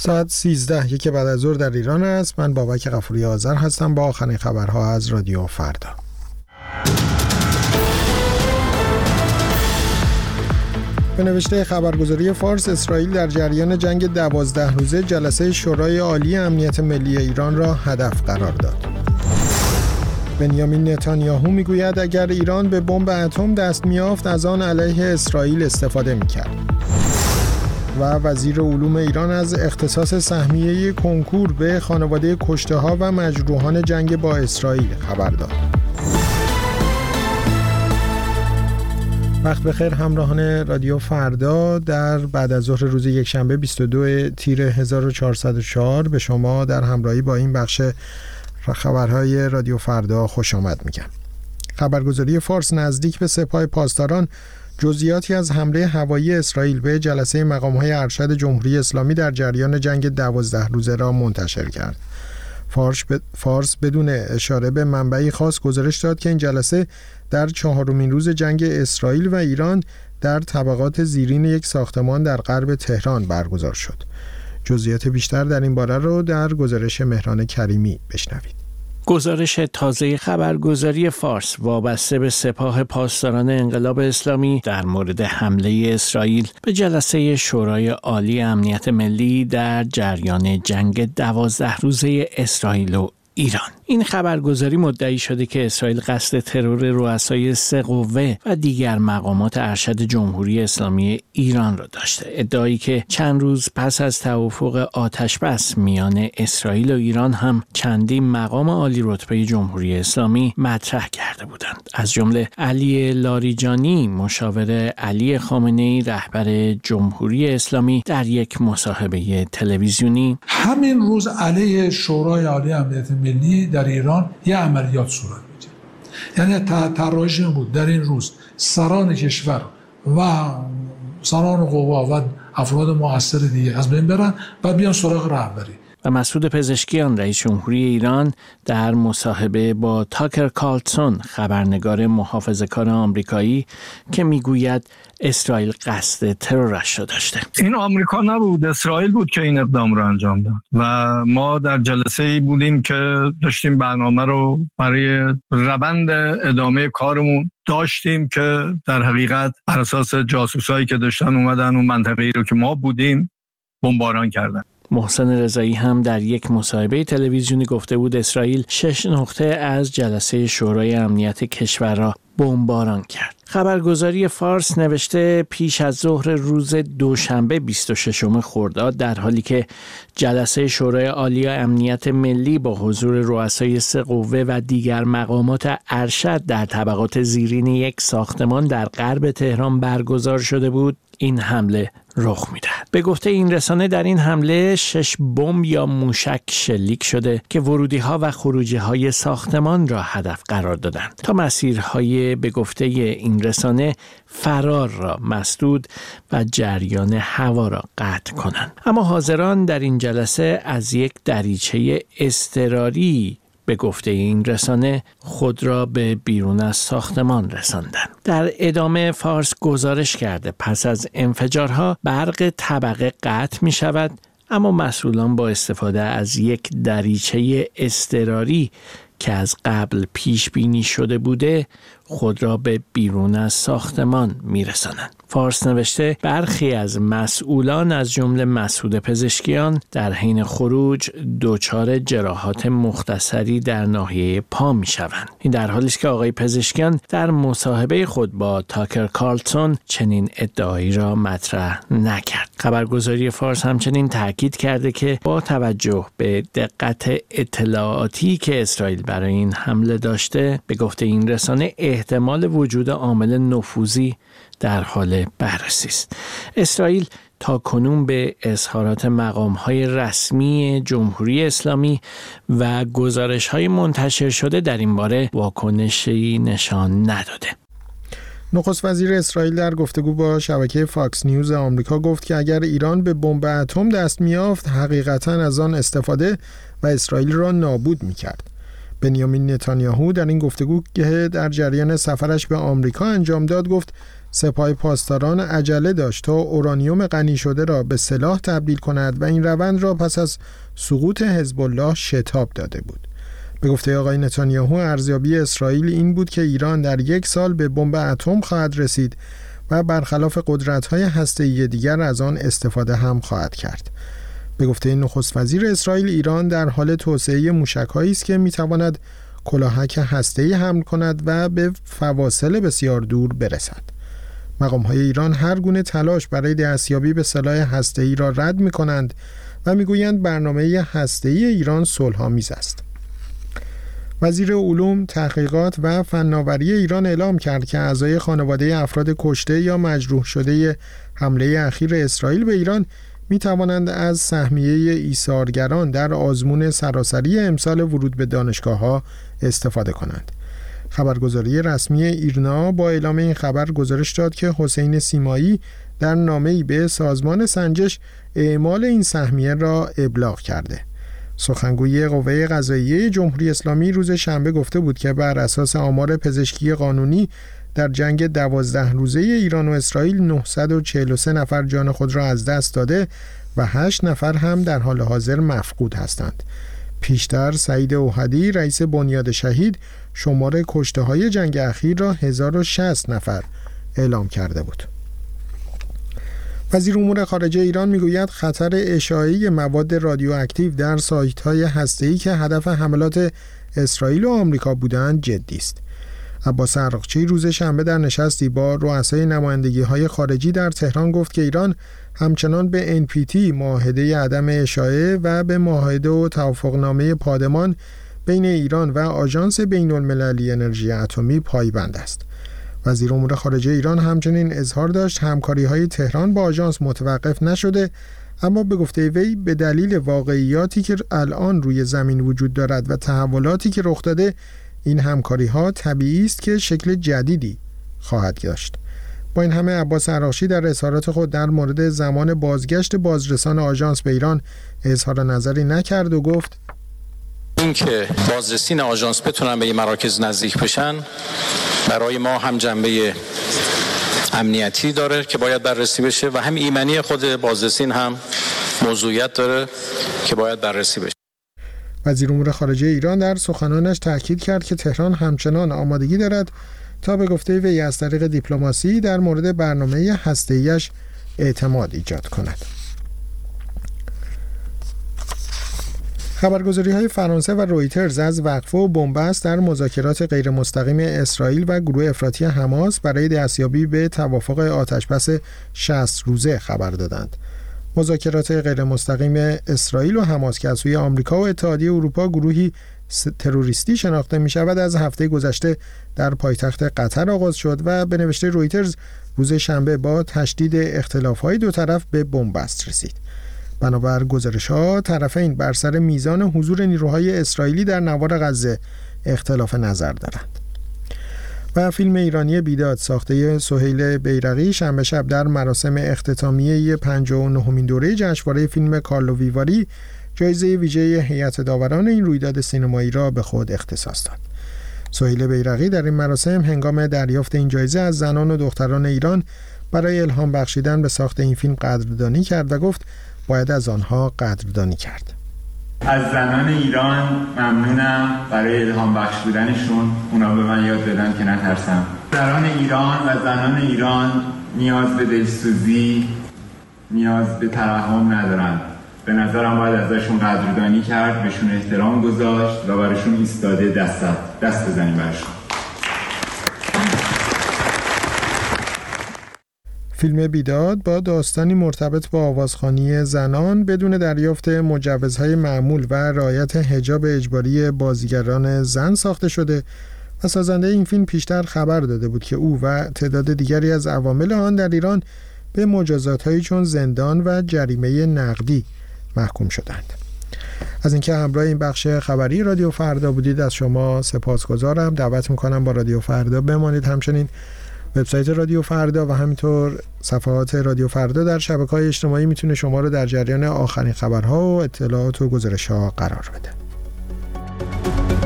ساعت 13 یک بعد از ظهر در ایران است. من بابک غفوری آذر هستم با آخرین خبرها از رادیو فردا. به نوشته خبرگزاری فارس، اسرائیل در جریان جنگ 12 روزه جلسه شورای عالی امنیت ملی ایران را هدف قرار داد. بنیامین نتانیاهو میگوید اگر ایران به بمب اتم دست می‌یافت از آن علیه اسرائیل استفاده می‌کرد. و وزیر علوم ایران از اختصاص سهمیه کنکور به خانواده کشته‌ها و مجروحان جنگ با اسرائیل خبر داد. وقت بخیر همراهان رادیو فردا. در بعد از ظهر روز یکشنبه 22 تیر 1404 به شما در همراهی با این بخش خبرهای رادیو فردا خوش آمد میگم. خبرگزاری فارس نزدیک به سپاه پاسداران جزئیاتی از حمله هوایی اسرائیل به جلسه مقام‌های ارشد جمهوری اسلامی در جریان جنگ 12 روزه را منتشر کرد. فارس بدون اشاره به منبعی خاص گزارش داد که این جلسه در 4مین روز جنگ اسرائیل و ایران در طبقات زیرین یک ساختمان در غرب تهران برگزار شد. جزئیات بیشتر در این باره رو در گزارش مهران کریمی بشنوید. گزارش تازه خبرگزاری فارس وابسته به سپاه پاسداران انقلاب اسلامی در مورد حمله اسرائیل به جلسه شورای عالی امنیت ملی در جریان جنگ 12 روزه اسرائیل و ایران. این خبرگزاری مدعی شده که اسرائیل قصد ترور رؤسای 3 قوه و دیگر مقامات ارشد جمهوری اسلامی ایران را داشته. ادعایی که چند روز پس از توافق آتشبس میان اسرائیل و ایران هم چندین مقام عالی رتبه جمهوری اسلامی مطرح کرده بودند. از جمله علی لاریجانی، مشاور علی خامنه‌ای رهبر جمهوری اسلامی، در یک مصاحبه تلویزیونی همین روز علیه شورای عالی امنیت ملی در ایران یه عملیات صورت میگیره. یعنی طراحیش بود در این روز سران کشور و سران قوا و افراد مؤثر دیگه از بین برن و بیان سراغ رهبری. و مسعود پزشکیان، رئیس جمهوری ایران، در مصاحبه با تاکر کارلسون، خبرنگار محافظه‌کار آمریکایی، که میگوید اسرائیل قصد ترورش را داشته. این آمریکا نبود، اسرائیل بود که این اقدام رو انجام داد و ما در جلسه‌ای بودیم که داشتیم برنامه رو برای روند ادامه کارمون داشتیم که در حقیقت بر اساس جاسوسایی که داشتن اومدن اون منطقه‌ای رو که ما بودیم بمباران کردن. محسن رضایی هم در یک مصاحبه تلویزیونی گفته بود اسرائیل 6 نقطه از جلسه شورای امنیت کشور را بمباران کرد. خبرگزاری فارس نوشته پیش از ظهر روز دوشنبه 26 خرداد، در حالی که جلسه شورای عالی امنیت ملی با حضور رؤسای 3 قوه و دیگر مقامات ارشد در طبقات زیرین یک ساختمان در غرب تهران برگزار شده بود، این حمله رخ می‌دهد. به گفته این رسانه در این حمله 6 بمب یا موشک شلیک شده که ورودی‌ها و خروجی‌های ساختمان را هدف قرار دادند تا مسیرهای به گفته این رسانه فرار را مسدود و جریان هوا را قطع کنند. اما حاضران در این جلسه از یک دریچه اضطراری به گفته این رسانه خود را به بیرون از ساختمان رساندند. در ادامه فارس گزارش کرده پس از انفجارها برق طبقه قطع می شود، اما مسئولان با استفاده از یک دریچه اضطراری که از قبل پیش بینی شده بوده خود را به بیرون از ساختمان میرسانند. فارس نوشته برخی از مسئولان از جمله مسعود پزشکیان در حین خروج دچار جراحات مختصری در ناحیه پا میشوند. این در حالی است که آقای پزشکیان در مصاحبه خود با تاکر کارلسون چنین ادعایی را مطرح نکرد. خبرگزاری فارس همچنین تاکید کرده که با توجه به دقت اطلاعاتی که اسرائیل برای این حمله داشته، به گفته این رسانه احتمال وجود عامل نفوذی در حال بررسی است. اسرائیل تا کنون به اظهارات مقام‌های رسمی جمهوری اسلامی و گزارش‌های منتشر شده در این باره واکنشی نشان نداده. نخست وزیر اسرائیل در گفتگو با شبکه فاکس نیوز آمریکا گفت که اگر ایران به بمب اتم دست می‌یافت حقیقتاً از آن استفاده و اسرائیل را نابود می‌کرد. بنیامین نتانیاهو در این گفتگو که در جریان سفرش به آمریکا انجام داد گفت سپاه پاسداران عجله داشت تا اورانیوم غنی شده را به سلاح تبدیل کند و این روند را پس از سقوط حزب الله شتاب داده بود. به گفته آقای نتانیاهو، ارزیابی اسرائیل این بود که ایران در 1 سال به بمب اتم خواهد رسید و برخلاف قدرت‌های هسته‌ای دیگر از آن استفاده هم خواهد کرد. به گفته نخست وزیر اسرائیل، ایران در حال توسعه موشک‌هایی است که می‌تواند کلاهک هسته‌ای حمل کند و به فواصل بسیار دور برسد. مقام‌های ایران هر گونه تلاش برای دستیابی به سلاح هسته‌ای را رد می‌کنند و می‌گویند برنامه هسته‌ای ایران صلح‌آمیز است. وزیر علوم، تحقیقات و فناوری ایران اعلام کرد که اعضای خانواده افراد کشته یا مجروح شده حمله اخیر اسرائیل به ایران می توانند از سهمیه ایثارگران در آزمون سراسری امسال ورود به دانشگاه‌ها استفاده کنند. خبرگزاری رسمی ایرنا با اعلام این خبر گزارش داد که حسین سیمایی در نامه‌ای به سازمان سنجش اعمال این سهمیه را ابلاغ کرده. سخنگوی قوه قضاییه جمهوری اسلامی روز شنبه گفته بود که بر اساس آمار پزشکی قانونی در جنگ 12 روزه ایران و اسرائیل 943 نفر جان خود را از دست داده و 8 نفر هم در حال حاضر مفقود هستند. پیشتر سعید اوحدی، رئیس بنیاد شهید، شمار کشته‌های جنگ اخیر را 1060 نفر اعلام کرده بود. وزیر امور خارجه ایران میگوید خطر اشاعه مواد رادیواکتیو در سایت‌های هسته‌ای که هدف حملات اسرائیل و آمریکا بودند جدی است. عباس عراقچی روز شنبه در نشستی با رؤسای نمایندگی‌های خارجی در تهران گفت که ایران همچنان به NPT معاهده عدم اشاعه و به معاهده و توافقنامه پادمان بین ایران و آژانس بین‌المللی انرژی اتمی پایبند است. وزیر امور خارجه ایران همچنین اظهار داشت همکاری‌های تهران با آژانس متوقف نشده، اما به گفته وی به دلیل واقعیاتی که الان روی زمین وجود دارد و تحولاتی که رخ داده، این همکاری‌ها طبیعی است که شکل جدیدی خواهد داشت. با این همه عباس عراقچی در اظهارات خود در مورد زمان بازگشت بازرسان آژانس به ایران اظهار نظری نکرد و گفت این که بازرسین آژانس بتونن به این مراکز نزدیک بشن برای ما هم جنبه امنیتی داره که باید بررسی بشه و هم ایمنی خود بازرسین هم موضوعیت داره که باید بررسی بشه. وزیر امور خارجه ایران در سخنانش تاکید کرد که تهران همچنان آمادگی دارد تا به گفته وی از طریق دیپلماسی در مورد برنامه هسته‌ایش اعتماد ایجاد کند. خبرگزاری‌های فرانسه و رویترز از وقفه و بنبست در مذاکرات غیرمستقیم اسرائیل و گروه افراطی حماس برای دستیابی به توافق آتش‌بس 60 روزه خبر دادند. مذاکرات غیرمستقیم اسرائیل و حماس که از سوی آمریکا و اتحادیه اروپا گروهی تروریستی شناخته می شود از هفته گذشته در پایتخت قطر آغاز شد و به نوشته رویترز روز شنبه با تشدید اختلاف‌های دو طرف به بنبست رسید. بنابر گزارش‌ها طرفین بر سر میزان حضور نیروهای اسرائیلی در نوار غزه اختلاف نظر دارند. و فیلم ایرانی بیداد ساخته سهیل بیرقی شنبه شب در مراسم اختتامیه 59مین دوره جشنواره فیلم کارلو ویواری جایزه ویژه هیئت داوران این رویداد سینمایی را به خود اختصاص داد. سهیل بیرقی در این مراسم هنگام دریافت این جایزه از زنان و دختران ایران برای الهام بخشیدن به ساخت این فیلم قدردانی کرد و گفت باید از آنها قدردانی کرد. از زنان ایران ممنونم برای الهام بخش بودنشون. اونا به من یاد دادن که نترسم. زنان ایران و زنان ایران نیاز به دلسوزی، نیاز به ترحم ندارن. به نظرم باید ازشون قدردانی کرد، بهشون احترام گذاشت و براشون ایستاده دست بزنیم براشون. فیلم بیداد با داستانی مرتبط با آوازخوانی زنان بدون دریافت مجوزهای معمول و رعایت حجاب اجباری بازیگران زن ساخته شده و سازنده این فیلم پیشتر خبر داده بود که او و تعداد دیگری از عوامل آن در ایران به مجازات‌هایی چون زندان و جریمه نقدی محکوم شدند. از اینکه همراه این بخش خبری رادیو فردا بودید از شما سپاسگزارم. دعوت میکنم با رادیو فردا بمانید. همچنین وبسایت رادیو فردا و همینطور صفحات رادیو فردا در شبکه‌های اجتماعی میتونه شما رو در جریان آخرین خبرها و اطلاعات و گزارش‌ها قرار بده.